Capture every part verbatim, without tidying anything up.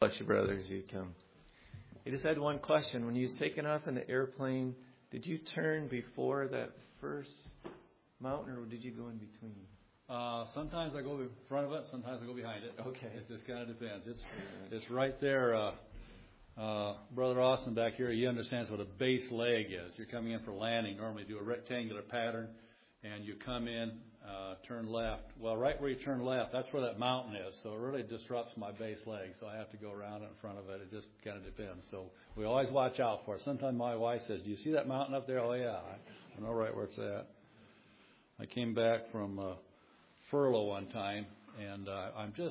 Bless you, brothers. You come. I just had one question. When you was taking off in the airplane, did you turn before that first mountain, or did you go in between? Uh, sometimes I go in front of it, sometimes I go behind it. Okay. It just kind of depends. It's it's right there. Uh, uh, Brother Austin back here, he understands what a base leg is. You're coming in for landing. Normally you do a rectangular pattern, and you come in, uh, turn left. Well, right where you turn left, that's where that mountain is. So it really disrupts my base leg. So I have to go around in front of it. It just kind of depends. So we always watch out for it. Sometimes my wife says, "Do you see that mountain up there?" Oh, yeah. I know right where it's at. I came back from uh, furlough one time, and uh, I'm just,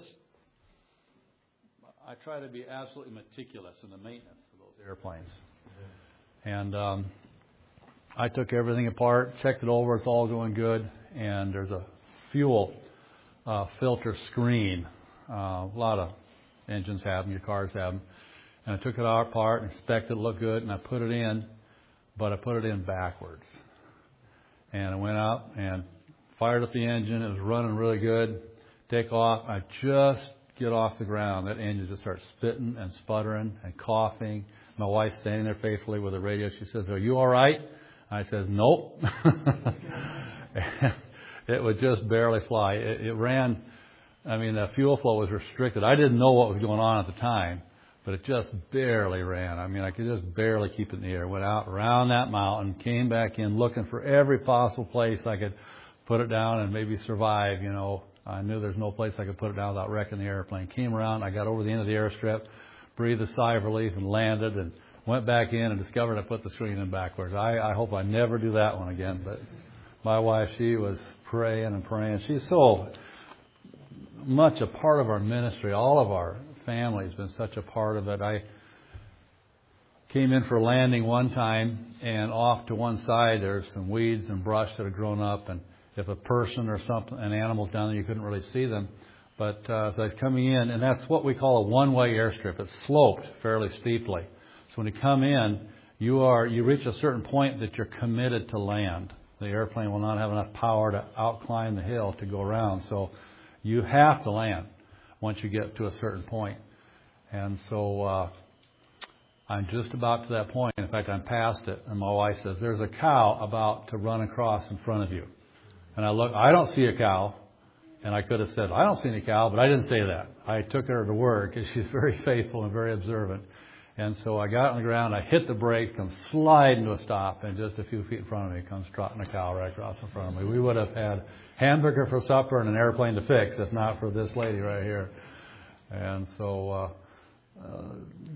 I try to be absolutely meticulous in the maintenance of those airplanes. And um, I took everything apart, checked it over, it's all going good, and there's a fuel uh, filter screen. Uh, a lot of engines have them, your cars have them. And I took it all apart, inspected it, looked good, and I put it in, but I put it in backwards. And I went out and fired up the engine. It was running really good. Take off. I just get off the ground. That engine just starts spitting and sputtering and coughing. My wife's standing there faithfully with the radio. She says, "Are you all right?" I says, "Nope." It would just barely fly. It, it ran, I mean, the fuel flow was restricted. I didn't know what was going on at the time, but it just barely ran. I mean, I could just barely keep it in the air. Went out around that mountain, came back in looking for every possible place I could put it down and maybe survive, you know. I knew there's no place I could put it down without wrecking the airplane. Came around, I got over the end of the airstrip, breathed a sigh of relief and landed and went back in and discovered I put the screen in backwards. I, I hope I never do that one again, but my wife, she was praying and praying. She's so much a part of our ministry. All of our family has been such a part of it. I came in for a landing one time, and off to one side there's some weeds and brush that had grown up, and if a person or something, an animal's down there, you couldn't really see them. But uh, so I was coming in, and that's what we call a one-way airstrip. It's sloped fairly steeply. So when you come in, you are you reach a certain point that you're committed to land. The airplane will not have enough power to outclimb the hill to go around. So you have to land once you get to a certain point. And so uh, I'm just about to that point. In fact, I'm past it. And my wife says, "There's a cow about to run across in front of you." And I look, I don't see a cow. And I could have said, "I don't see any cow," but I didn't say that. I took her to word because she's very faithful and very observant. And so I got on the ground, I hit the brake, come sliding to a stop, and just a few feet in front of me comes trotting a cow right across in front of me. We would have had hamburger for supper and an airplane to fix if not for this lady right here. And so uh, uh,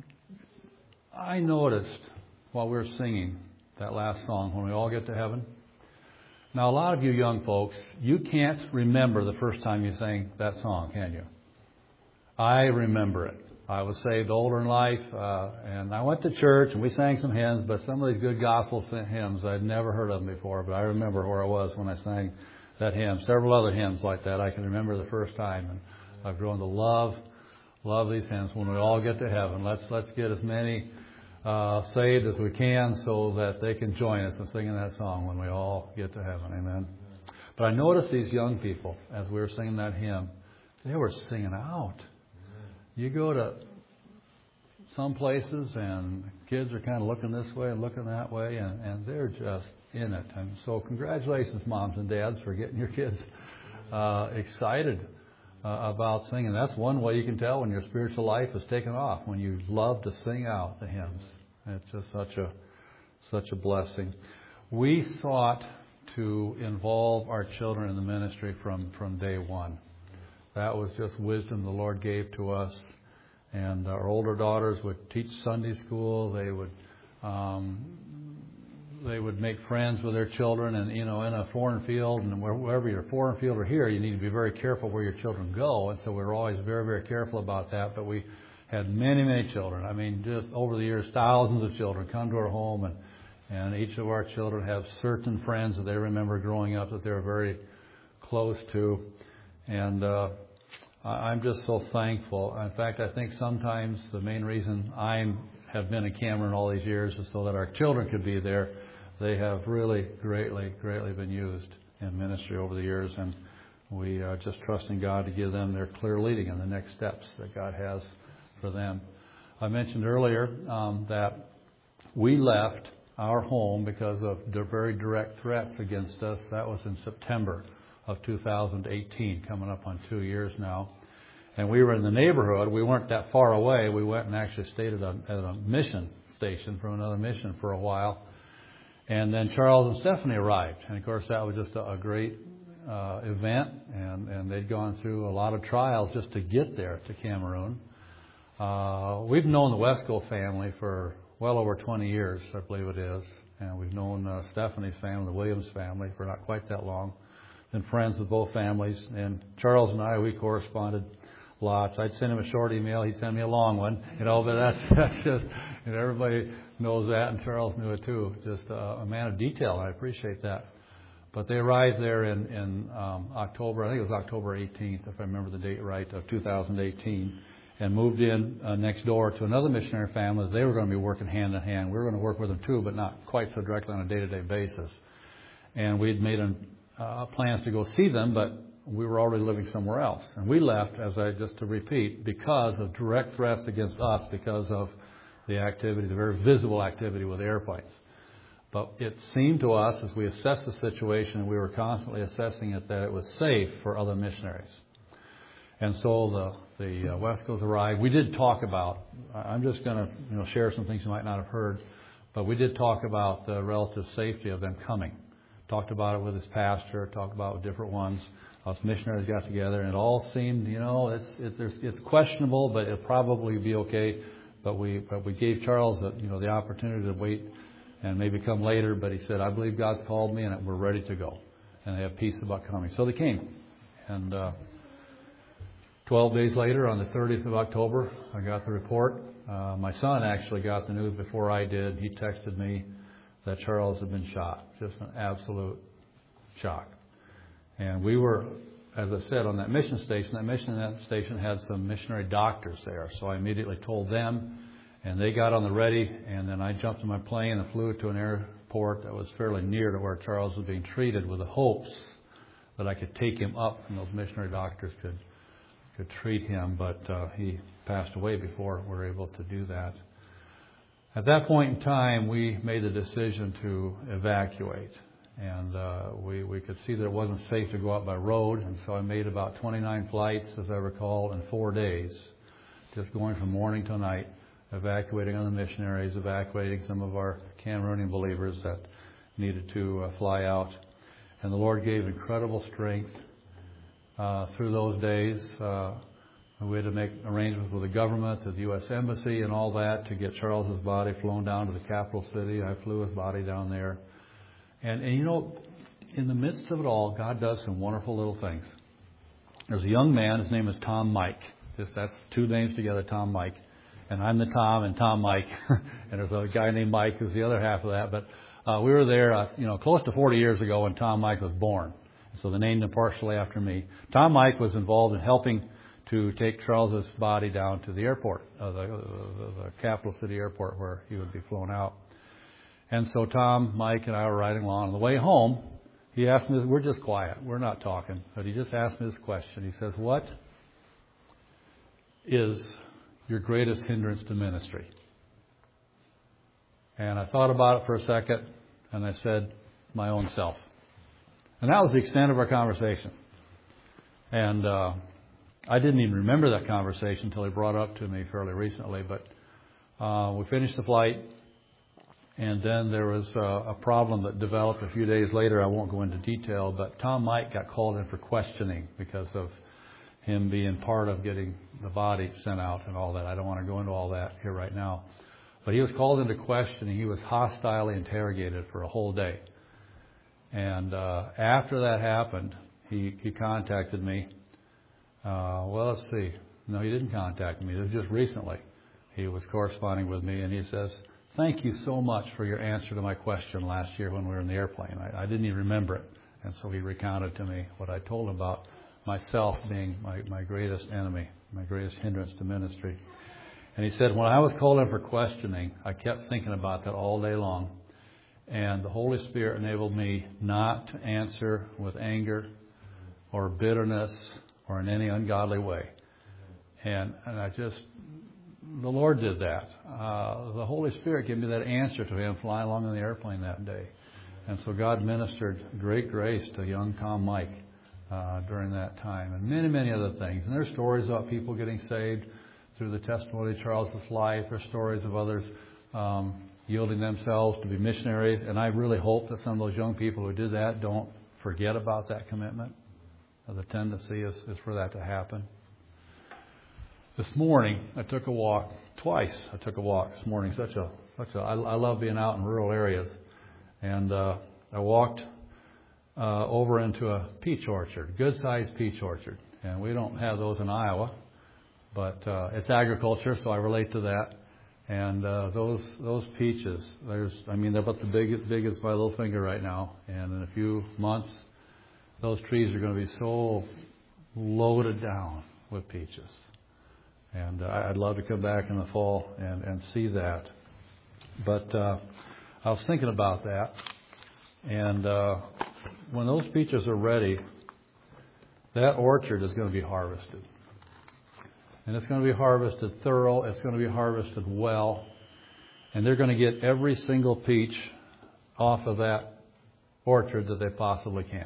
I noticed while we were singing that last song, "When We All Get to Heaven." Now, a lot of you young folks, you can't remember the first time you sang that song, can you? I remember it. I was saved older in life, uh, and I went to church, and we sang some hymns, but some of these good gospel hymns, I'd never heard of them before, but I remember where I was when I sang that hymn. Several other hymns like that I can remember the first time, and I've grown to love, love these hymns. When we all get to heaven, let's let's get as many uh, saved as we can so that they can join us in singing that song when we all get to heaven. Amen. But I noticed these young people, as we were singing that hymn, they were singing out. You go to some places and kids are kind of looking this way and looking that way, and, and they're just in it. And so congratulations, moms and dads, for getting your kids uh, excited uh, about singing. That's one way you can tell when your spiritual life is taken off, when you love to sing out the hymns. It's just such a such a blessing. We sought to involve our children in the ministry from, from day one. That was just wisdom the Lord gave to us. And our older daughters would teach Sunday school. They would um, they would make friends with their children. And, you know, in a foreign field, and wherever you're foreign field or here, you need to be very careful where your children go. And so we were always very, very careful about that. But we had many, many children. I mean, just over the years, thousands of children come to our home. And, and each of our children have certain friends that they remember growing up that they're very close to. And uh, I'm just so thankful. In fact, I think sometimes the main reason I have been in Cameron all these years is so that our children could be there. They have really greatly, greatly been used in ministry over the years, and we are just trusting God to give them their clear leading in the next steps that God has for them. I mentioned earlier um, that we left our home because of the very direct threats against us. That was in September of two thousand eighteen, coming up on two years now. And we were in the neighborhood. We weren't that far away. We went and actually stayed at a, at a mission station from another mission for a while. And then Charles and Stephanie arrived. And, of course, that was just a, a great uh, event. And, and they'd gone through a lot of trials just to get there to Cameroon. Uh, we've known the Wesco family for well over twenty years, I believe it is. And we've known uh, Stephanie's family, the Williams family, for not quite that long. Been friends with both families. And Charles and I, we corresponded lots. I'd send him a short email. He'd send me a long one. You know, but that's that's just, you know, everybody knows that, and Charles knew it too. Just uh, a man of detail, and I appreciate that. But they arrived there in, in um, October, I think it was October eighteenth, if I remember the date right, of two thousand eighteen, and moved in uh, next door to another missionary family. They were going to be working hand in hand. We were going to work with them too, but not quite so directly on a day-to-day basis. And we'd made an, uh, plans to go see them, but we were already living somewhere else. And we left, as I just to repeat, because of direct threats against us, because of the activity, the very visible activity with airplanes. But it seemed to us, as we assessed the situation, and we were constantly assessing it, that it was safe for other missionaries. And so the, the uh, Wescos arrived. We did talk about, I'm just going to you know, share some things you might not have heard, but we did talk about the relative safety of them coming. Talked about it with his pastor, talked about it with different ones. Us missionaries got together, and it all seemed, you know, it's it, there's, it's questionable, but it'll probably be okay. But we but we gave Charles, the, you know, the opportunity to wait and maybe come later. But he said, I believe God's called me, and we're ready to go. And they have peace about coming. So they came. And uh, twelve days later, on the thirtieth of October, I got the report. Uh, my son actually got the news before I did. He texted me that Charles had been shot. Just an absolute shock. And we were, as I said, on that mission station. That mission that station had some missionary doctors there. So I immediately told them, and they got on the ready. And then I jumped in my plane and flew to an airport that was fairly near to where Charles was being treated, with the hopes that I could take him up and those missionary doctors could could treat him. But uh, he passed away before we were able to do that. At that point in time, we made the decision to evacuate. And uh, we, we could see that it wasn't safe to go out by road. And so I made about twenty-nine flights, as I recall, in four days, just going from morning to night, evacuating other missionaries, evacuating some of our Cameroonian believers that needed to uh, fly out. And the Lord gave incredible strength uh, through those days. Uh, we had to make arrangements with the government, the U S Embassy, and all that to get Charles's body flown down to the capital city. I flew his body down there. And, and, you know, in the midst of it all, God does some wonderful little things. There's a young man, his name is Tom Mike. Just that's two names together, Tom Mike. And I'm the Tom and Tom Mike. And there's a guy named Mike who's the other half of that. But uh, we were there, uh, you know, close to forty years ago when Tom Mike was born. So they named him partially after me. Tom Mike was involved in helping to take Charles's body down to the airport, uh, the, the, the capital city airport where he would be flown out. And so Tom, Mike, and I were riding along. On the way home, he asked me, we're just quiet, we're not talking, but he just asked me this question. He says, what is your greatest hindrance to ministry? And I thought about it for a second, and I said, my own self. And that was the extent of our conversation. And uh, I didn't even remember that conversation until he brought it up to me fairly recently. But uh, we finished the flight, and then there was uh, a problem that developed a few days later. I won't go into detail, but Tom Mike got called in for questioning because of him being part of getting the body sent out and all that. I don't want to go into all that here right now. But he was called into questioning. He was hostilely interrogated for a whole day. And uh, after that happened, he, he contacted me. Uh, well, let's see. No, he didn't contact me. It was just recently. He was corresponding with me, and he says, thank you so much for your answer to my question last year when we were in the airplane. I, I didn't even remember it. And so he recounted to me what I told him about myself being my, my greatest enemy, my greatest hindrance to ministry. And he said, when I was called in for questioning, I kept thinking about that all day long. And the Holy Spirit enabled me not to answer with anger or bitterness or in any ungodly way. And, and I just the Lord did that. Uh, the Holy Spirit gave me that answer to him flying along in the airplane that day. And so God ministered great grace to young Tom Mike uh, during that time, and many, many other things. And there's stories about people getting saved through the testimony of Charles' life. There's stories of others um, yielding themselves to be missionaries. And I really hope that some of those young people who did that don't forget about that commitment. The tendency is, is for that to happen. This morning, I took a walk. Twice I took a walk this morning. Such a, such a. I, I love being out in rural areas. And uh, I walked uh, over into a peach orchard, good-sized peach orchard. And we don't have those in Iowa, but uh, it's agriculture, so I relate to that. And uh, those those peaches, there's, I mean, they're about the big, big as my little finger right now. And in a few months, those trees are going to be so loaded down with peaches. And uh, I'd love to come back in the fall and, and see that. But uh, I was thinking about that, and uh, when those peaches are ready, that orchard is going to be harvested. And it's going to be harvested thorough, it's going to be harvested well, and they're going to get every single peach off of that orchard that they possibly can.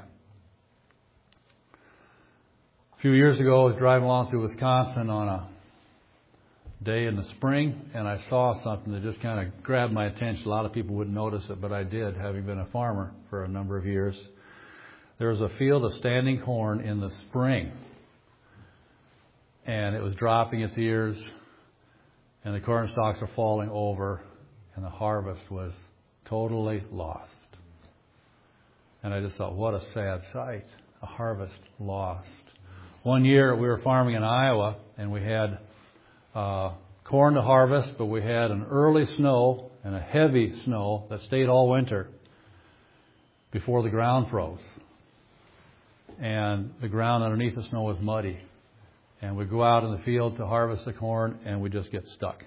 A few years ago, I was driving along through Wisconsin on a day in the spring, and I saw something that just kind of grabbed my attention. A lot of people wouldn't notice it, but I did, having been a farmer for a number of years. There was a field of standing corn in the spring, and it was dropping its ears, and the corn stalks are falling over, and the harvest was totally lost. And I just thought, what a sad sight, a harvest lost. One year we were farming in Iowa, and we had Uh, corn to harvest, but we had an early snow and a heavy snow that stayed all winter before the ground froze. And the ground underneath the snow was muddy. And we'd go out in the field to harvest the corn, and we'd just get stuck.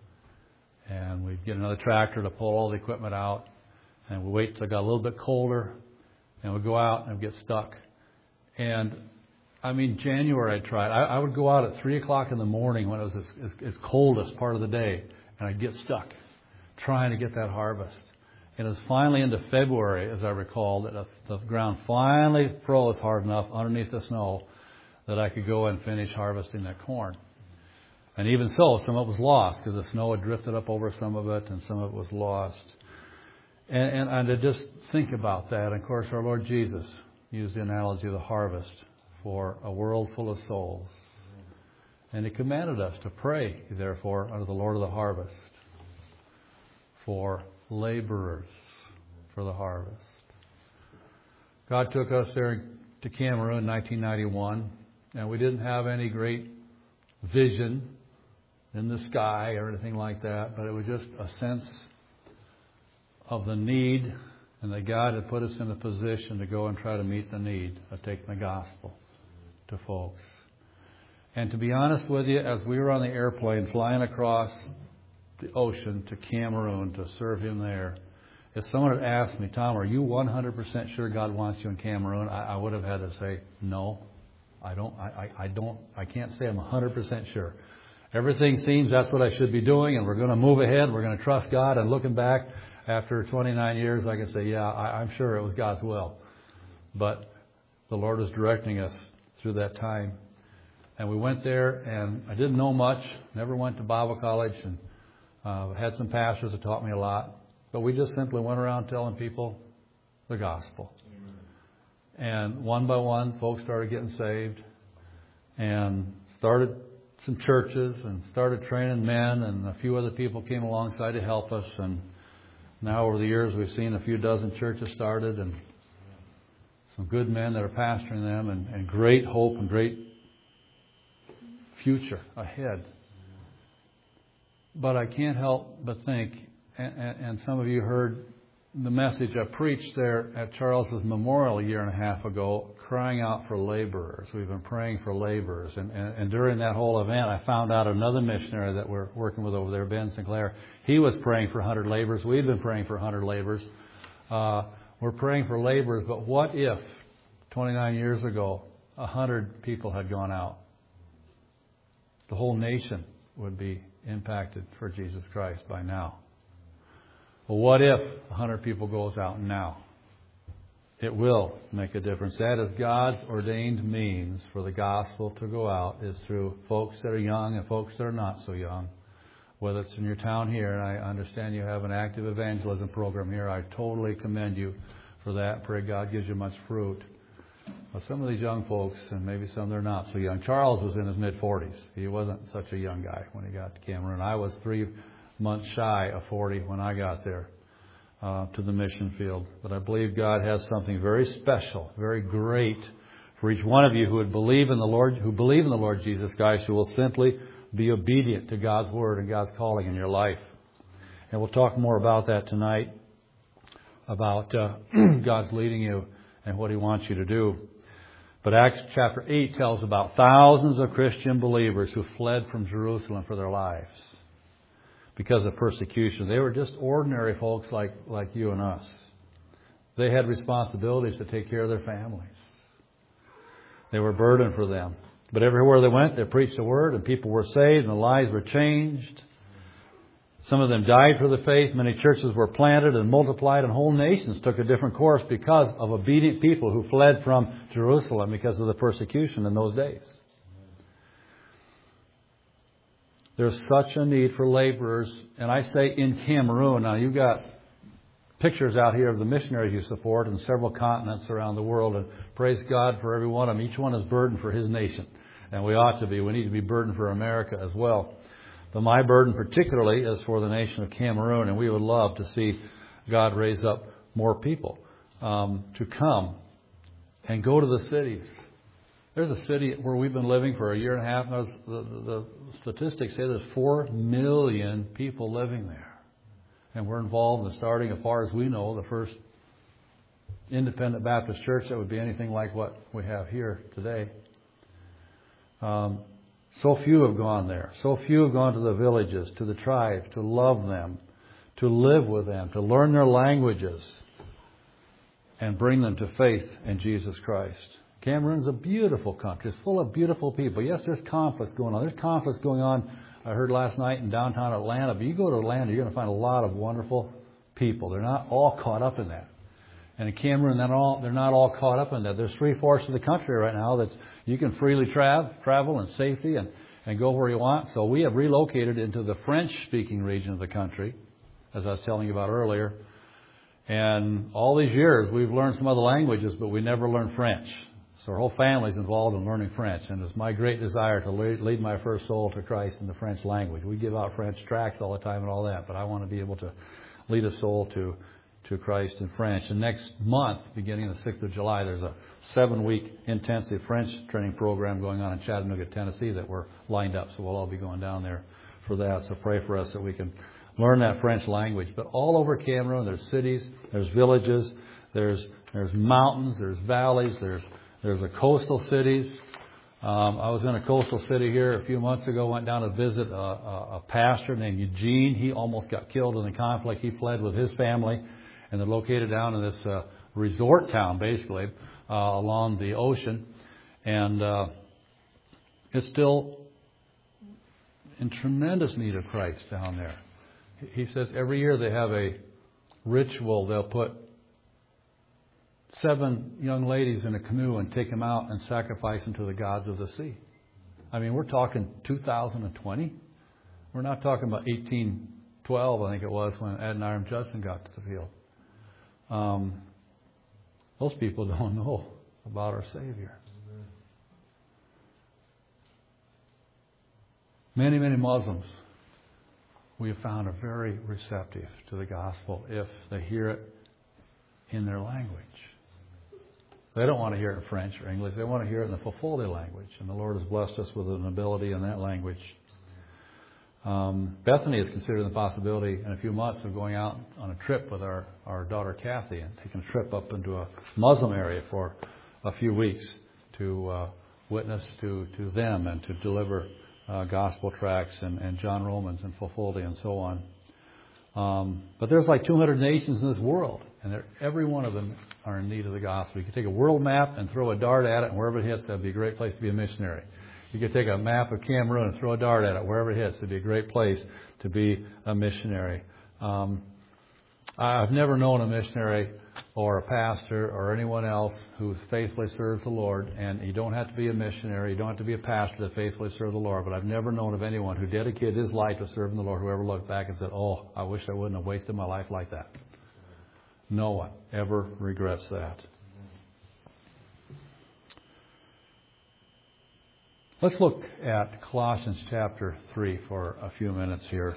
And we'd get another tractor to pull all the equipment out, and we'd wait till it got a little bit colder, and we'd go out and we'd get stuck. And I mean, January I tried. I, I would go out at three o'clock in the morning when it was as, as, as coldest part of the day, and I'd get stuck trying to get that harvest. And it was finally into February, as I recall, that the ground finally froze hard enough underneath the snow that I could go and finish harvesting that corn. And even so, some of it was lost because the snow had drifted up over some of it, and some of it was lost. And, and, and to just think about that, and of course, our Lord Jesus used the analogy of the harvest for a world full of souls. And He commanded us to pray, therefore, unto the Lord of the harvest for laborers for the harvest. God took us there to Cameroon in nineteen ninety-one, and we didn't have any great vision in the sky or anything like that, but it was just a sense of the need, and that God had put us in a position to go and try to meet the need of taking the gospel to folks. And to be honest with you, as we were on the airplane flying across the ocean to Cameroon to serve Him there, if someone had asked me, Tom, are you one hundred percent sure God wants you in Cameroon? I, I would have had to say, no, I don't. I, I, I don't. I can't say I'm one hundred percent sure. Everything seems that's what I should be doing, and we're going to move ahead. We're going to trust God. And looking back after twenty-nine years, I can say, yeah, I, I'm sure it was God's will. But the Lord was directing us through that time. And we went there, and I didn't know much, never went to Bible college, and uh, had some pastors that taught me a lot. But we just simply went around telling people the gospel. And one by one, folks started getting saved, and started some churches, and started training men, and a few other people came alongside to help us. And now over the years, we've seen a few dozen churches started, and some good men that are pastoring them, and, and great hope and great future ahead. But I can't help but think, and, and, and some of you heard the message I preached there at Charles's memorial a year and a half ago, crying out for laborers. We've been praying for laborers. And, and, and during that whole event, I found out another missionary that we're working with over there, Ben Sinclair, he was praying for one hundred laborers. We've been praying for one hundred laborers. Uh, We're praying for laborers, but what if twenty-nine years ago one hundred people had gone out? The whole nation would be impacted for Jesus Christ by now. Well, what if a hundred people goes out now? It will make a difference. That is God's ordained means for the gospel to go out, is through folks that are young and folks that are not so young. Whether it's in your town here, and I understand you have an active evangelism program here, I totally commend you for that. Pray God gives you much fruit. But some of these young folks, and maybe some that are not so young. Charles was in his mid-forties. He wasn't such a young guy when he got to Cameroon. I was three months shy of forty when I got there uh, to the mission field. But I believe God has something very special, very great for each one of you who would believe in the Lord, who believe in the Lord Jesus Christ, who will simply be obedient to God's word and God's calling in your life. And we'll talk more about that tonight, about uh, God's leading you and what He wants you to do. But Acts chapter eight tells about thousands of Christian believers who fled from Jerusalem for their lives because of persecution. They were just ordinary folks like, like you and us. They had responsibilities to take care of their families. They were a burden for them. But everywhere they went, they preached the word, and people were saved, and the lives were changed. Some of them died for the faith. Many churches were planted and multiplied, and whole nations took a different course because of obedient people who fled from Jerusalem because of the persecution in those days. There's such a need for laborers, and I say in Cameroon. Now, you've got pictures out here of the missionaries you support in several continents around the world, and praise God for every one of them. Each one is burdened for his nation, and we ought to be. We need to be burdened for America as well. But my burden particularly is for the nation of Cameroon, and we would love to see God raise up more people um, to come and go to the cities. There's a city where we've been living for a year and a half. And the, the, the statistics say there's four million people living there. And we're involved in starting, as far as we know, the first independent Baptist church that would be anything like what we have here today. Um, so few have gone there. So few have gone to the villages, to the tribes, to love them, to live with them, to learn their languages, and bring them to faith in Jesus Christ. Cameroon's a beautiful country. It's full of beautiful people. Yes, there's conflicts going on. There's conflicts going on, I heard last night, in downtown Atlanta. But you go to Atlanta, you're going to find a lot of wonderful people. They're not all caught up in that. And in Cameroon, they're not all, they're not all caught up in that. There's three-fourths of the country right now that you can freely tra- travel in safety and, and go where you want. So we have relocated into the French-speaking region of the country, as I was telling you about earlier. And all these years, we've learned some other languages, but we never learned French. So our whole family's involved in learning French. And it's my great desire to lead my first soul to Christ in the French language. We give out French tracts all the time and all that, but I want to be able to lead a soul to to Christ in French. And next month, beginning the sixth of July, there's a seven-week intensive French training program going on in Chattanooga, Tennessee that we're lined up. So we'll all be going down there for that. So pray for us that we can learn that French language. But all over Cameroon, there's cities, there's villages, there's there's mountains, there's valleys, there's there's a coastal cities. Um, I was in a coastal city here a few months ago, went down to visit a, a, a pastor named Eugene. He almost got killed in the conflict. He fled with his family. And they're located down in this uh, resort town, basically, uh, along the ocean. And uh, it's still in tremendous need of Christ down there. He says every year they have a ritual. They'll put seven young ladies in a canoe and take them out and sacrifice them to the gods of the sea. I mean, we're talking two thousand twenty. We're not talking about eighteen twelve, I think it was, when Adoniram Judson got to the field. Um, those people don't know about our Savior. Many, many Muslims we have found are very receptive to the gospel if they hear it in their language. They don't want to hear it in French or English. They want to hear it in the Fulfulde language. And the Lord has blessed us with an ability in that language. Um, Bethany is considering the possibility in a few months of going out on a trip with our, our daughter Kathy and taking a trip up into a Muslim area for a few weeks to uh, witness to, to them and to deliver uh, gospel tracts and, and John Romans and Fulfulde and so on. Um, but there's like two hundred nations in this world, and every one of them are in need of the gospel. You can take a world map and throw a dart at it, and wherever it hits, that would be a great place to be a missionary. You could take a map of Cameroon and throw a dart at it, wherever it hits. It'd be a great place to be a missionary. Um, I've never known a missionary or a pastor or anyone else who faithfully serves the Lord. And you don't have to be a missionary. You don't have to be a pastor to faithfully serve the Lord. But I've never known of anyone who dedicated his life to serving the Lord who ever looked back and said, oh, I wish I wouldn't have wasted my life like that. No one ever regrets that. Let's look at Colossians chapter three for a few minutes here.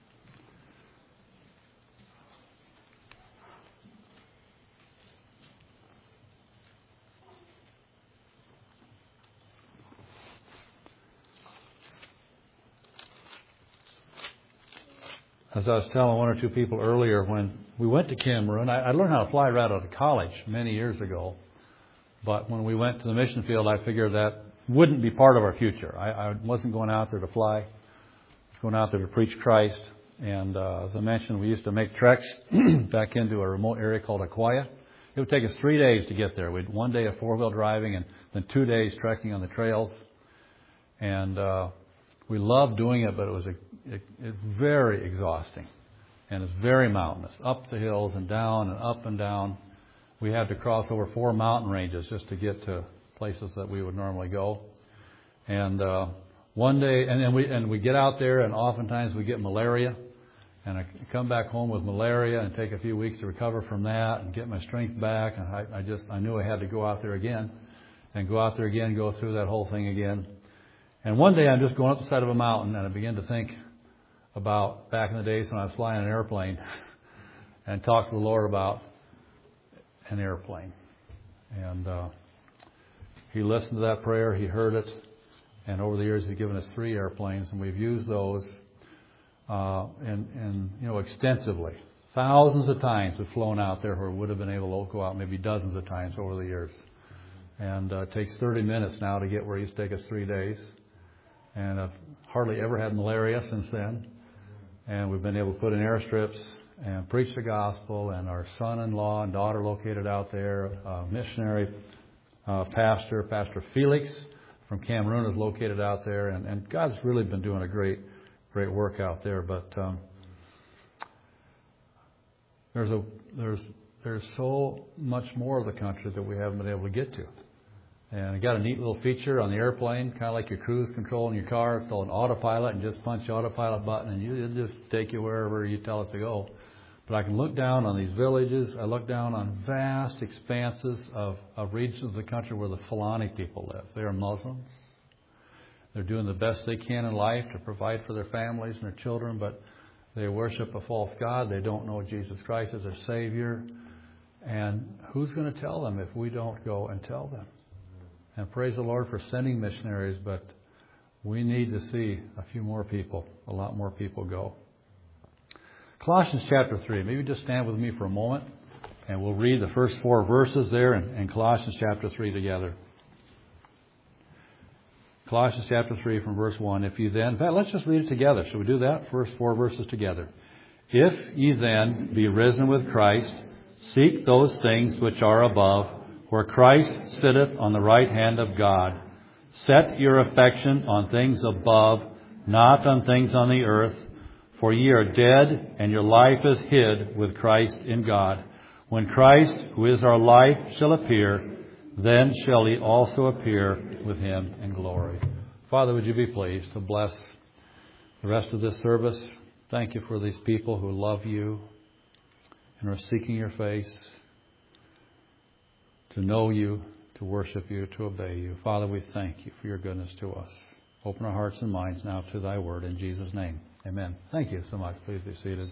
As I was telling one or two people earlier, when we went to Cameroon, I, I learned how to fly right out of college many years ago. But when we went to the mission field, I figured that wouldn't be part of our future. I, I wasn't going out there to fly. I was going out there to preach Christ. And uh, as I mentioned, we used to make treks back into a remote area called Akwaya. It would take us three days to get there. We'd one day of four-wheel driving and then two days trekking on the trails. And uh, we loved doing it, but it was a It, it's very exhausting, and it's very mountainous, up the hills and down and up and down. We had to cross over four mountain ranges just to get to places that we would normally go. And uh, one day, and then we and we get out there, and oftentimes we get malaria, and I come back home with malaria and take a few weeks to recover from that and get my strength back. And I, I just I knew I had to go out there again, and go out there again, go through that whole thing again. And one day I'm just going up the side of a mountain, and I begin to think about back in the days when I was flying an airplane and talked to the Lord about an airplane. And uh, He listened to that prayer. He heard it. And over the years, He's given us three airplanes, and we've used those uh, and, and, you know, extensively. Thousands of times we've flown out there where we would have been able to go out maybe dozens of times over the years. And uh, it takes thirty minutes now to get where it used to take us three days. And I've hardly ever had malaria since then. And we've been able to put in airstrips and preach the gospel. And our son-in-law and daughter located out there, a missionary uh, pastor, Pastor Felix from Cameroon, is located out there. And, and God's really been doing a great, great work out there. But um, there's a there's there's so much more of the country that we haven't been able to get to. And I got a neat little feature on the airplane, kind of like your cruise control in your car. It's called an autopilot, and just punch the autopilot button, and you, it'll just take you wherever you tell it to go. But I can look down on these villages. I look down on vast expanses of, of regions of the country where the Fulani people live. They are Muslims. They're doing the best they can in life to provide for their families and their children, but they worship a false god. They don't know Jesus Christ as their Savior. And who's going to tell them if we don't go and tell them? And praise the Lord for sending missionaries, but we need to see a few more people, a lot more people go. Colossians chapter three. Maybe just stand with me for a moment, and we'll read the first four verses there in, in Colossians chapter three together. Colossians chapter three from verse one. If ye then, in fact, let's just read it together. Shall we do that? First four verses together. If ye then be risen with Christ, seek those things which are above, where Christ sitteth on the right hand of God. Set your affection on things above, not on things on the earth. For ye are dead, and your life is hid with Christ in God. When Christ, who is our life, shall appear, then shall ye also appear with Him in glory. Father, would you be pleased to bless the rest of this service? Thank you for these people who love you and are seeking your face, to know you, to worship you, to obey you. Father, we thank you for your goodness to us. Open our hearts and minds now to thy word in Jesus' name. Amen. Thank you so much. Please be seated.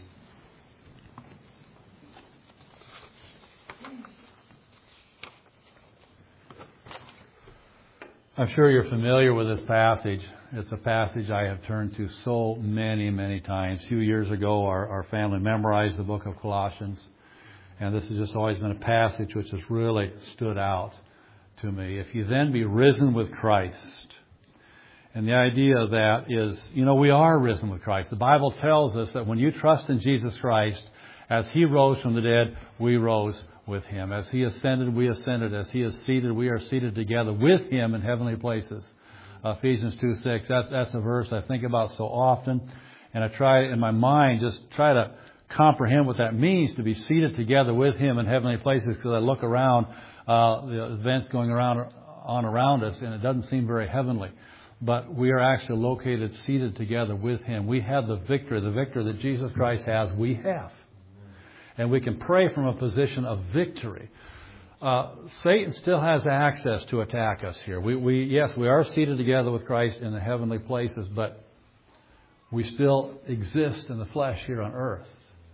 I'm sure you're familiar with this passage. It's a passage I have turned to so many, many times. A few years ago, our, our family memorized the book of Colossians. And this has just always been a passage which has really stood out to me. If you then be risen with Christ. And the idea of that is, you know, we are risen with Christ. The Bible tells us that when you trust in Jesus Christ, as He rose from the dead, we rose with Him. As He ascended, we ascended. As He is seated, we are seated together with Him in heavenly places. Ephesians two six. That's, that's a verse I think about so often. And I try in my mind, just try to comprehend what that means to be seated together with Him in heavenly places, because I look around uh, the events going around on around us, and it doesn't seem very heavenly. But we are actually located, seated together with Him. We have the victory, the victory that Jesus Christ has, we have. And we can pray from a position of victory. Uh, Satan still has access to attack us here. We, we, yes, we are seated together with Christ in the heavenly places, but we still exist in the flesh here on earth.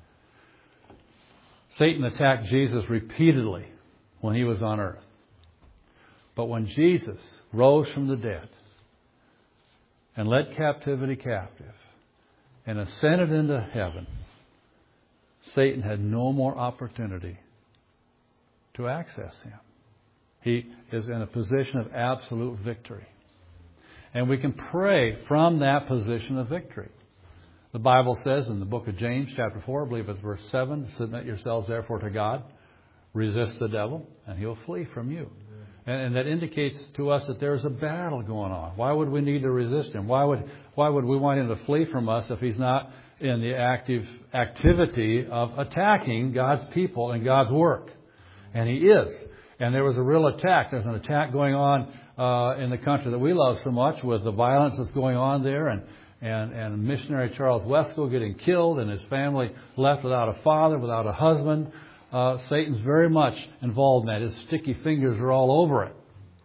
Satan attacked Jesus repeatedly when He was on earth. But when Jesus rose from the dead and led captivity captive and ascended into heaven, Satan had no more opportunity to access Him. He is in a position of absolute victory. And we can pray from that position of victory. The Bible says in the book of James, chapter four, I believe it's verse seven, submit yourselves therefore to God, resist the devil, and he'll flee from you. And, and that indicates to us that there's a battle going on. Why would we need to resist him? Why would why would we want him to flee from us if he's not in the active activity of attacking God's people and God's work? And he is. And there was a real attack. There's an attack going on uh, in the country that we love so much, with the violence that's going on there, and And, and missionary Charles Wesco getting killed, and his family left without a father, without a husband. Uh, Satan's very much involved in that. His sticky fingers are all over it.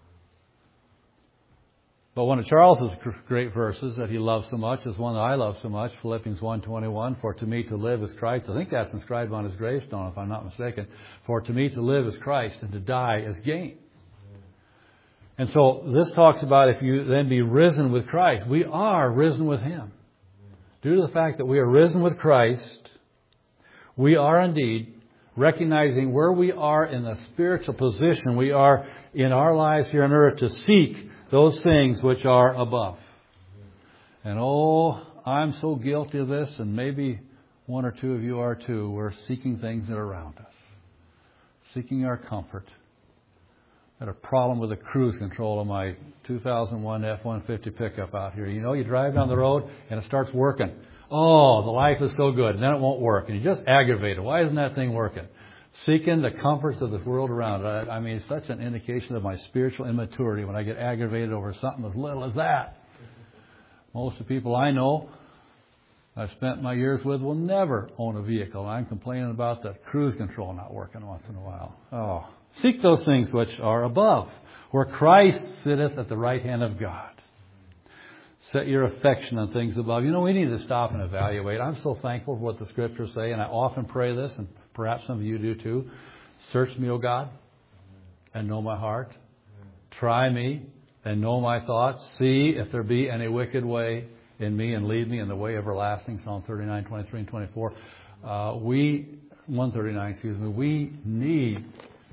But one of Charles's great verses that he loves so much is one that I love so much, Philippians one twenty-one. For to me to live is Christ. I think that's inscribed on his gravestone, if I'm not mistaken. For to me to live is Christ, and to die is gain. And so this talks about if you then be risen with Christ. We are risen with Him. Due to the fact that we are risen with Christ, we are indeed recognizing where we are in the spiritual position we are in our lives here on earth to seek those things which are above. And oh, I'm so guilty of this, and maybe one or two of you are too. We're seeking things that are around us, seeking our comfort. I had a problem with the cruise control of my two thousand one F one fifty pickup out here. You know, you drive down the road and it starts working. Oh, the life is so good. And then it won't work. And you just aggravate it. Why isn't that thing working? Seeking the comforts of this world around. I, I mean, it's such an indication of my spiritual immaturity when I get aggravated over something as little as that. Most of the people I know I've spent my years with will never own a vehicle. I'm complaining about the cruise control not working once in a while. Oh. Seek those things which are above, where Christ sitteth at the right hand of God. Set your affection on things above. You know, we need to stop and evaluate. I'm so thankful for what the Scriptures say, and I often pray this, and perhaps some of you do too. Search me, O God, and know my heart. Try me, and know my thoughts. See if there be any wicked way in me, and lead me in the way everlasting. Psalm thirty-nine, twenty-three, and twenty-four. Uh, we, one thirty-nine, excuse me, we need...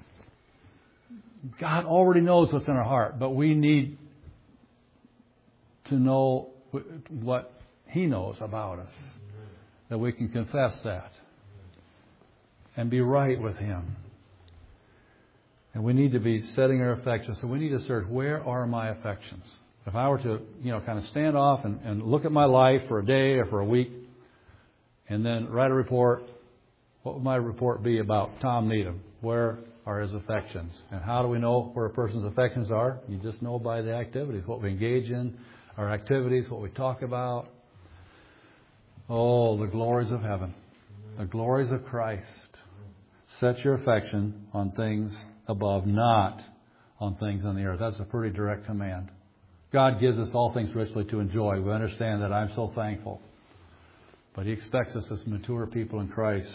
God already knows what's in our heart, but we need to know what He knows about us, that we can confess that and be right with Him. And we need to be setting our affections. So we need to search, where are my affections? If I were to, you know, kind of stand off and, and look at my life for a day or for a week and then write a report, what would my report be about Tom Needham? Where are his affections? And how do we know where a person's affections are? You just know by the activities, what we engage in, our activities, what we talk about. Oh, the glories of heaven, the glories of Christ. Set your affection on things above, not on things on the earth. That's a pretty direct command. God gives us all things richly to enjoy. We understand that. I'm so thankful. But He expects us as mature people in Christ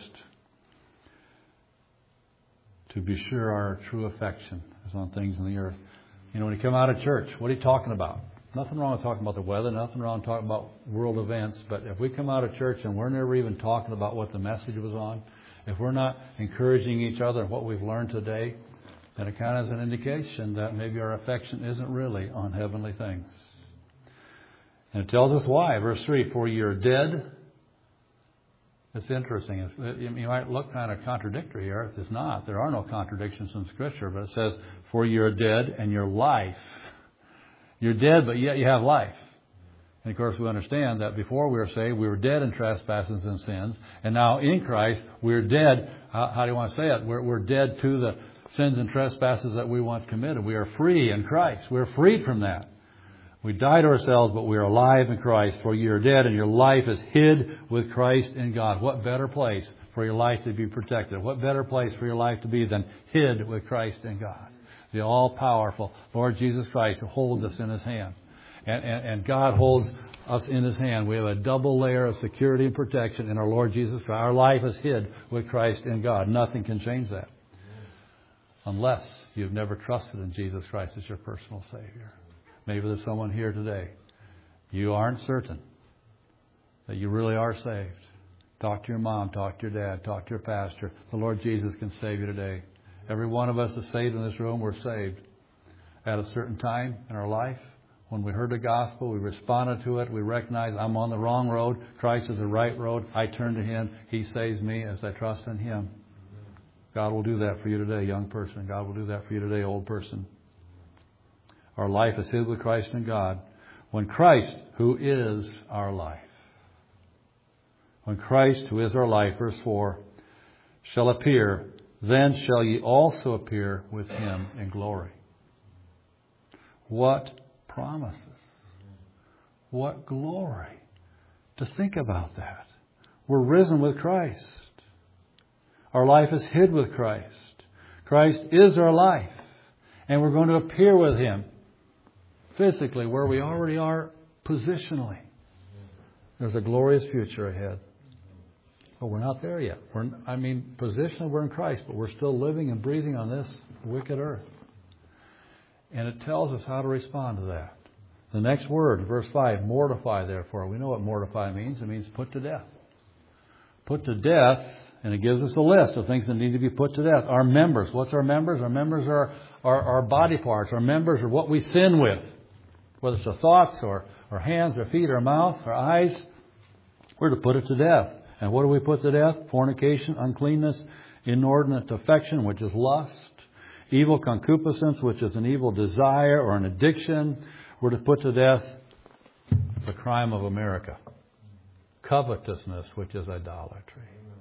to be sure our true affection is on things in the earth. You know, when you come out of church, what are you talking about? Nothing wrong with talking about the weather, nothing wrong with talking about world events, but if we come out of church and we're never even talking about what the message was on, if we're not encouraging each other in what we've learned today, then it kind of is an indication that maybe our affection isn't really on heavenly things. And it tells us why. Verse three, for you're dead. It's interesting. It's, it, you might look kind of contradictory here. It's not. There are no contradictions in Scripture. But it says, for you're dead and your life You're dead, but yet you have life. And of course we understand that before we were saved, we were dead in trespasses and sins. And now in Christ, we're dead. How, how do you want to say it? We're, we're dead to the sins and trespasses that we once committed. We are free in Christ. We're freed from that. We died to ourselves, but we are alive in Christ. For you are dead and your life is hid with Christ in God. What better place for your life to be protected? What better place for your life to be than hid with Christ in God? The all-powerful Lord Jesus Christ who holds us in His hand. And, and, and God holds us in His hand. We have a double layer of security and protection in our Lord Jesus Christ. Our life is hid with Christ in God. Nothing can change that. Unless you've never trusted in Jesus Christ as your personal Savior. Maybe there's someone here today. You aren't certain that you really are saved. Talk to your mom, talk to your dad, talk to your pastor. The Lord Jesus can save you today. Every one of us is saved in this room. We're saved at a certain time in our life. When we heard the gospel, we responded to it. We recognized I'm on the wrong road. Christ is the right road. I turn to Him. He saves me as I trust in Him. God will do that for you today, young person. God will do that for you today, old person. Our life is hid with Christ in God. When Christ, who is our life, when Christ, who is our life, verse four, shall appear, then shall ye also appear with Him in glory. What promises. What glory. To think about that. We're risen with Christ. Our life is hid with Christ. Christ is our life. And we're going to appear with Him physically where we already are positionally. There's a glorious future ahead. But we're not there yet. We're, I mean, positionally we're in Christ, but we're still living and breathing on this wicked earth. And it tells us how to respond to that. The next word, verse five, mortify therefore. We know what mortify means. It means put to death. Put to death, and it gives us a list of things that need to be put to death. Our members. What's our members? Our members are our, our body parts. Our members are what we sin with. Whether it's our thoughts or our hands, our feet, our mouth, our eyes. We're to put it to death. And what do we put to death? Fornication, uncleanness, inordinate affection, which is lust. Evil concupiscence, which is an evil desire or an addiction. We're to put to death the crime of America. Covetousness, which is idolatry.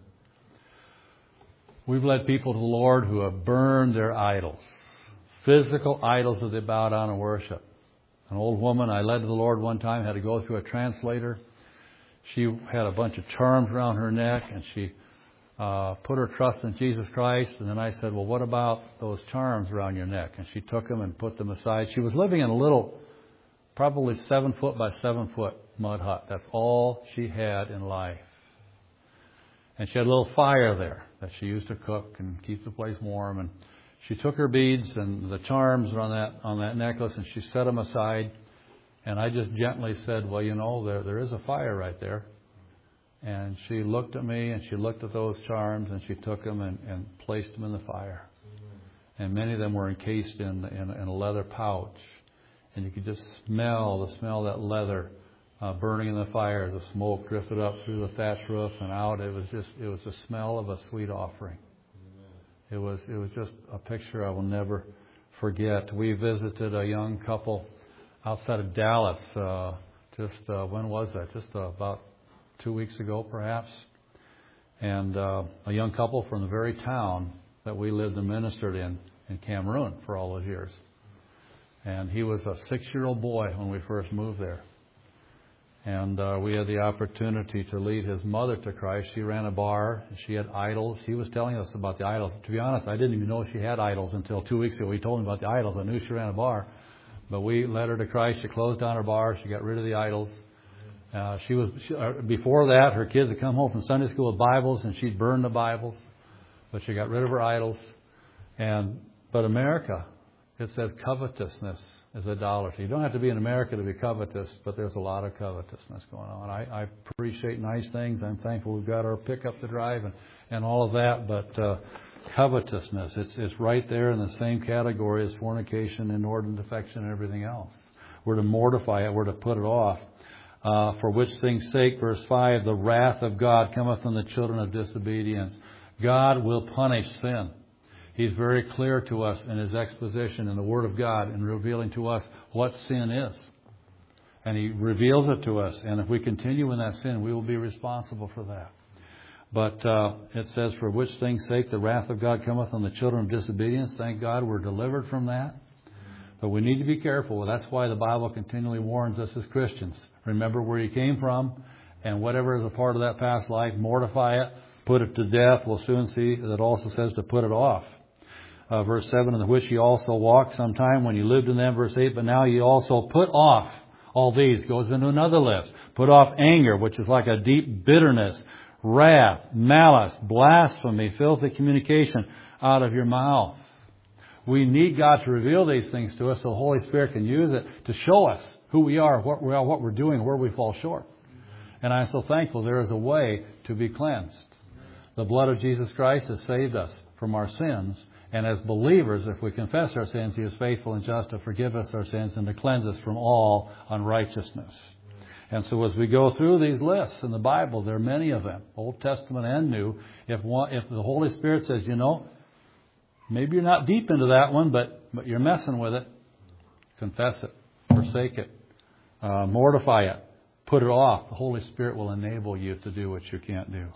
We've led people to the Lord who have burned their idols. Physical idols that they bow down and worship. An old woman I led to the Lord one time had to go through a translator. She had a bunch of charms around her neck and she uh, put her trust in Jesus Christ. And then I said, well, what about those charms around your neck? And she took them and put them aside. She was living in a little, probably seven foot by seven foot mud hut. That's all she had in life. And she had a little fire there that she used to cook and keep the place warm. And she took her beads and the charms on that on that necklace and she set them aside. And I just gently said, well, you know, there there is a fire right there. And she looked at me and she looked at those charms and she took them and, and placed them in the fire. And many of them were encased in, in, in a leather pouch. And you could just smell the smell of that leather uh, burning in the fire as the smoke drifted up through the thatch roof and out. It was just it was the smell of a sweet offering. It was it was just a picture I will never forget. We visited a young couple outside of Dallas. Uh, just uh, when was that? Just uh, about two weeks ago, perhaps. And uh, a young couple from the very town that we lived and ministered in in Cameroon for all those years. And he was a six-year-old boy when we first moved there. And uh, we had the opportunity to lead his mother to Christ. She ran a bar. She had idols. He was telling us about the idols. To be honest, I didn't even know she had idols until two weeks ago. He told me about the idols. I knew she ran a bar. But we led her to Christ. She closed down her bar. She got rid of the idols. Uh, she was she, uh, before that, her kids would come home from Sunday school with Bibles, and she'd burn the Bibles. But she got rid of her idols. And but America, it says covetousness is idolatry. You don't have to be in America to be covetous, but there's a lot of covetousness going on. I, I appreciate nice things. I'm thankful we've got our pickup to drive and, and all of that. But uh, covetousness, it's, it's right there in the same category as fornication, inordinate affection, and everything else. We're to mortify it. We're to put it off. Uh, for which things' sake, verse five, the wrath of God cometh on the children of disobedience. God will punish sin. He's very clear to us in His exposition in the Word of God and revealing to us what sin is. And He reveals it to us. And if we continue in that sin, we will be responsible for that. But uh, it says, for which things' sake the wrath of God cometh on the children of disobedience. Thank God we're delivered from that. But we need to be careful. That's why the Bible continually warns us as Christians. Remember where you came from, and whatever is a part of that past life, mortify it, put it to death. We'll soon see that it also says to put it off. Uh, verse seven, in which ye also walked sometime when you lived in them. Verse eight, but now ye also put off all these. Goes into another list. Put off anger, which is like a deep bitterness, wrath, malice, blasphemy, filthy communication out of your mouth. We need God to reveal these things to us so the Holy Spirit can use it to show us who we are, what we are, what we're doing, where we fall short. And I'm so thankful there is a way to be cleansed. The blood of Jesus Christ has saved us from our sins. And as believers, if we confess our sins, He is faithful and just to forgive us our sins and to cleanse us from all unrighteousness. And so as we go through these lists in the Bible, there are many of them, Old Testament and New. If one, if the Holy Spirit says, you know, maybe you're not deep into that one, but, but you're messing with it, confess it, forsake it, uh, mortify it, put it off. The Holy Spirit will enable you to do what you can't do.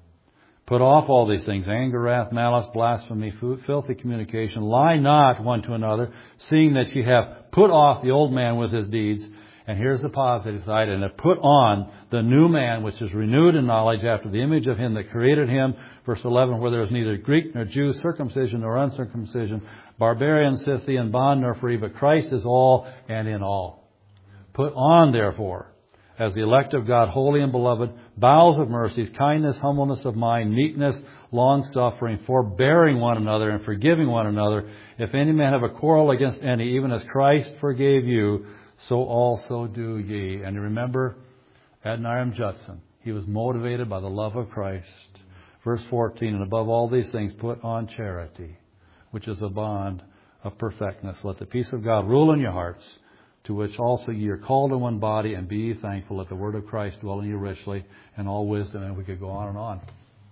Put off all these things, anger, wrath, malice, blasphemy, filthy communication. Lie not one to another, seeing that ye have put off the old man with his deeds. And here's the positive side, and have put on the new man, which is renewed in knowledge after the image of Him that created him. Verse eleven, where there is neither Greek nor Jew, circumcision nor uncircumcision, barbarian, Scythian, bond nor free, but Christ is all and in all. Put on, therefore, as the elect of God, holy and beloved, bowels of mercies, kindness, humbleness of mind, meekness, long-suffering, forbearing one another, and forgiving one another. If any man have a quarrel against any, even as Christ forgave you, so also do ye. And remember, Adoniram Judson, he was motivated by the love of Christ. Verse fourteen, and above all these things put on charity, which is a bond of perfectness. Let the peace of God rule in your hearts, to which also ye are called in one body, and be ye thankful. Let the word of Christ dwell in you richly, and all wisdom. And we could go on and on.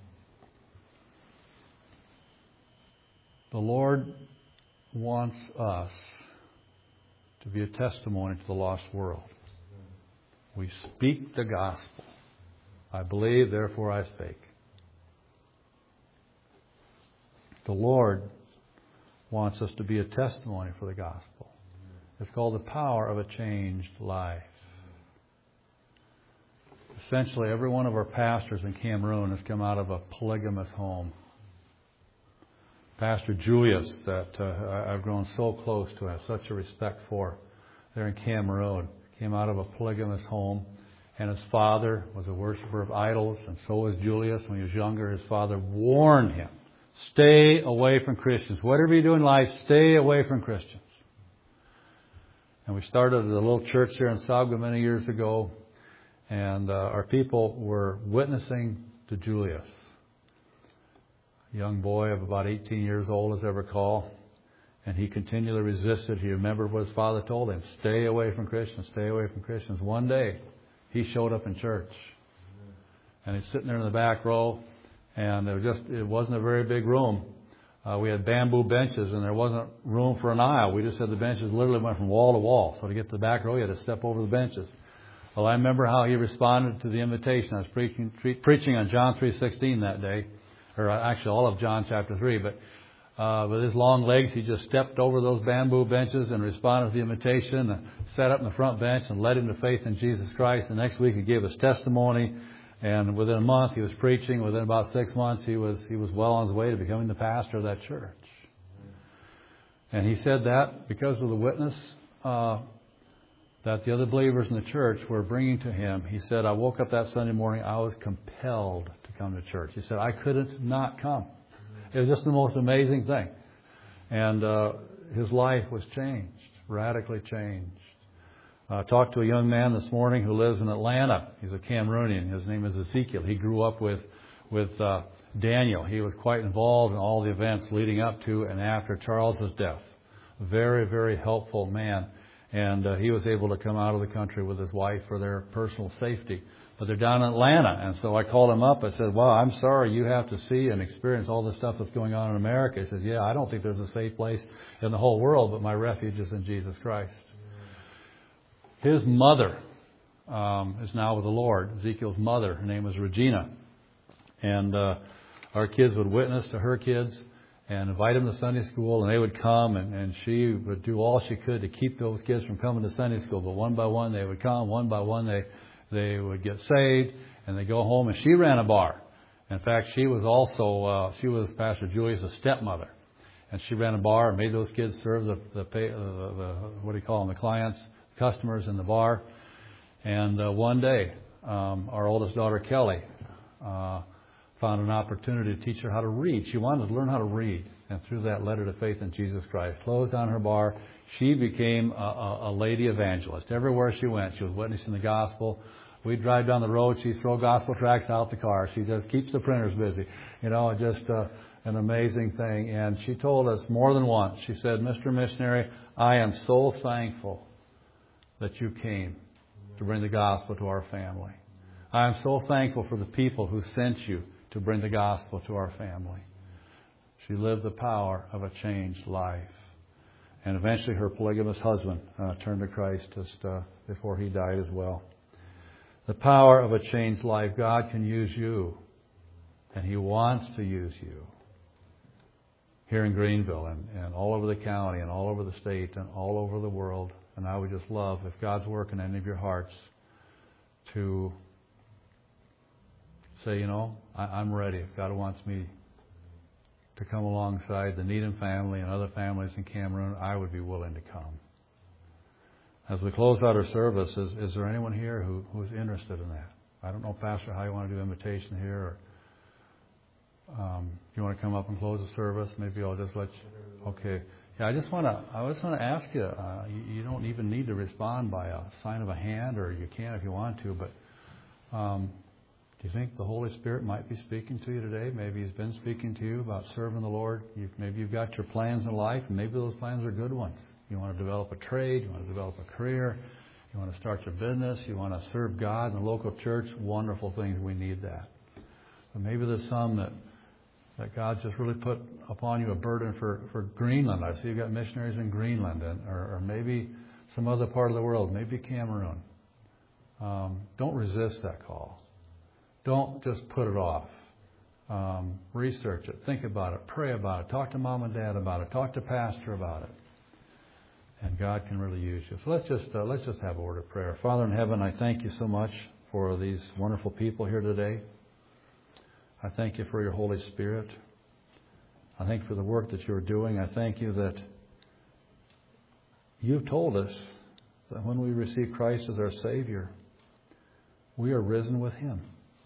The Lord wants us to be a testimony to the lost world. We speak the gospel. I believe, therefore I speak. The Lord wants us to be a testimony for the gospel. It's called the power of a changed life. Essentially, every one of our pastors in Cameroon has come out of a polygamous home. Pastor Julius, that uh, I've grown so close to, I have such a respect for, there in Cameroon, came out of a polygamous home, and his father was a worshiper of idols, and so was Julius. When he was younger, his father warned him, stay away from Christians. Whatever you do in life, stay away from Christians. And we started a little church here in Sabga many years ago, and uh, our people were witnessing to Julius. A young boy of about eighteen years old, as I recall, and he continually resisted. He remembered what his father told him, stay away from Christians, stay away from Christians. One day, he showed up in church, and he's sitting there in the back row, and it, was just, it wasn't a very big room. Uh, we had bamboo benches, and there wasn't room for an aisle. We just had the benches literally went from wall to wall. So to get to the back row, you had to step over the benches. Well, I remember how he responded to the invitation. I was preaching, pre- preaching on John three sixteen that day, or actually all of John chapter three. But uh, with his long legs, he just stepped over those bamboo benches and responded to the invitation, and sat up in the front bench and led him to faith in Jesus Christ. The next week, he gave his testimony. And within a month, he was preaching. Within about six months, he was he was well on his way to becoming the pastor of that church. And he said that because of the witness uh, that the other believers in the church were bringing to him. He said, I woke up that Sunday morning, I was compelled to come to church. He said, I couldn't not come. It was just the most amazing thing. And uh, his life was changed, radically changed. I uh, talked to a young man this morning who lives in Atlanta. He's a Cameroonian. His name is Ezekiel. He grew up with with uh, Daniel. He was quite involved in all the events leading up to and after Charles's death. Very, very helpful man. And uh, he was able to come out of the country with his wife for their personal safety. but they're down in Atlanta. And so I called him up. I said, well, I'm sorry you have to see and experience all the stuff that's going on in America. He said, yeah, I don't think there's a safe place in the whole world, but my refuge is in Jesus Christ. His mother um, is now with the Lord. Ezekiel's mother, her name was Regina. And uh, our kids would witness to her kids and invite them to Sunday school, and they would come, and, and she would do all she could to keep those kids from coming to Sunday school. But one by one, they would come. One by one, they they would get saved, and they go home. And she ran a bar. In fact, she was also uh, she was Pastor Julius' stepmother, and she ran a bar and made those kids serve the the, pay, uh, the, the what do you call them, the clients, customers in the bar. And uh, one day, um, our oldest daughter Kelly uh, found an opportunity to teach her how to read. She wanted to learn how to read, and through that led her to faith in Jesus Christ. Closed down her bar. She became a, a, a lady evangelist. Everywhere she went, she was witnessing the gospel. We'd drive down the road. She'd throw gospel tracts out the car. She just keeps the printers busy. You know, just uh, an amazing thing. And she told us more than once, she said, Mister Missionary, I am so thankful that you came to bring the gospel to our family. I am so thankful for the people who sent you to bring the gospel to our family. She lived the power of a changed life. And eventually her polygamous husband uh, turned to Christ just uh, before he died as well. The power of a changed life. God can use you, and He wants to use you here in Greenville and, and all over the county and all over the state and all over the world. And I would just love, if God's working in any of your hearts, to say, you know, I, I'm ready. If God wants me to come alongside the Needham family and other families in Cameroon, I would be willing to come. As we close out our service, is, is there anyone here who, who's interested in that? I don't know, Pastor, how you want to do invitation here. Or, um, you want to come up and close the service? Maybe I'll just let you. Okay. Yeah, I just want to. I just want to ask you, uh, you. You don't even need to respond by a sign of a hand, or you can if you want to. But um, do you think the Holy Spirit might be speaking to you today? Maybe He's been speaking to you about serving the Lord. You've, maybe you've got your plans in life, and maybe those plans are good ones. You want to develop a trade. You want to develop a career. You want to start your business. You want to serve God in the local church. Wonderful things. We need that. But maybe there's some that. that God's just really put upon you a burden for, for Greenland. I see you've got missionaries in Greenland, and, or, or maybe some other part of the world, maybe Cameroon. Um, don't resist that call. Don't just put it off. Um, research it. Think about it. Pray about it. Talk to mom and dad about it. Talk to pastor about it. And God can really use you. So let's just uh, let's just have a word of prayer. Father in heaven, I thank you so much for these wonderful people here today. I thank you for your Holy Spirit. I thank you for the work that you're doing. I thank you that you've told us that when we receive Christ as our Savior, we are risen with Him.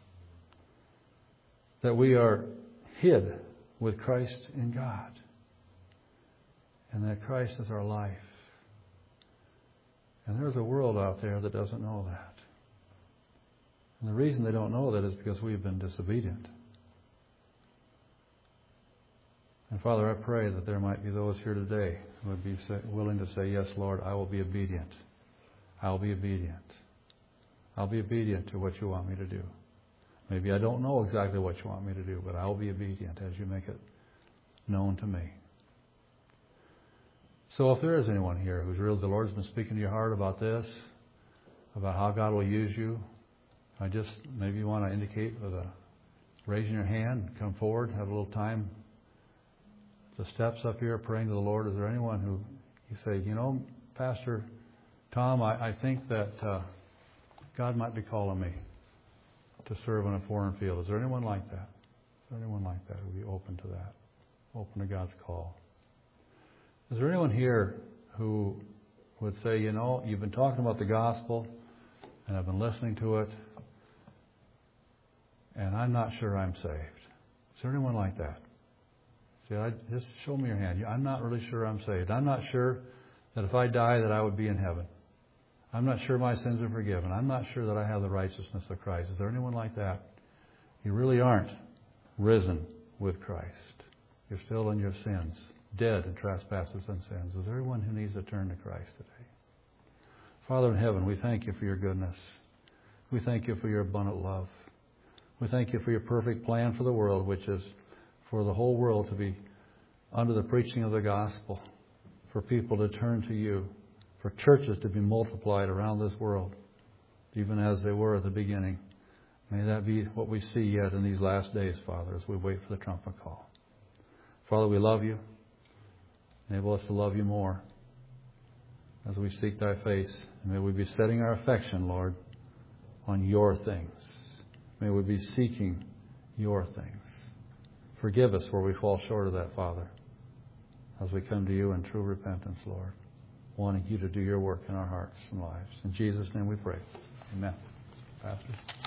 That we are hid with Christ in God. And that Christ is our life. And there's a world out there that doesn't know that. And the reason they don't know that is because we've been disobedient. And Father, I pray that there might be those here today who would be willing to say, yes, Lord, I will be obedient. I'll be obedient. I'll be obedient to what you want me to do. Maybe I don't know exactly what you want me to do, but I'll be obedient as you make it known to me. So if there is anyone here who's really, the Lord's been speaking to your heart about this, about how God will use you, I just, maybe you want to indicate with a raising your hand, come forward, have a little time. The steps up here praying to the Lord. Is there anyone who you say, you know, Pastor Tom, I, I think that uh, God might be calling me to serve in a foreign field. Is there anyone like that? Is there anyone like that who would be open to that? Open to God's call? Is there anyone here who would say, you know, you've been talking about the gospel and I've been listening to it and I'm not sure I'm saved? Is there anyone like that? See, I, just show me your hand. I'm not really sure I'm saved. I'm not sure that if I die that I would be in heaven. I'm not sure my sins are forgiven. I'm not sure that I have the righteousness of Christ. Is there anyone like that? You really aren't risen with Christ. You're still in your sins, dead in trespasses and sins. Is there anyone who needs to turn to Christ today? Father in heaven, we thank you for your goodness. We thank you for your abundant love. We thank you for your perfect plan for the world, which is for the whole world to be under the preaching of the gospel, for people to turn to you, for churches to be multiplied around this world, even as they were at the beginning. May that be what we see yet in these last days, Father, as we wait for the trumpet call. Father, we love you. Enable us to love you more as we seek thy face. And may we be setting our affection, Lord, on your things. May we be seeking your things. Forgive us where we fall short of that, Father, as we come to you in true repentance, Lord, wanting you to do your work in our hearts and lives. In Jesus' name we pray. Amen. Pastor.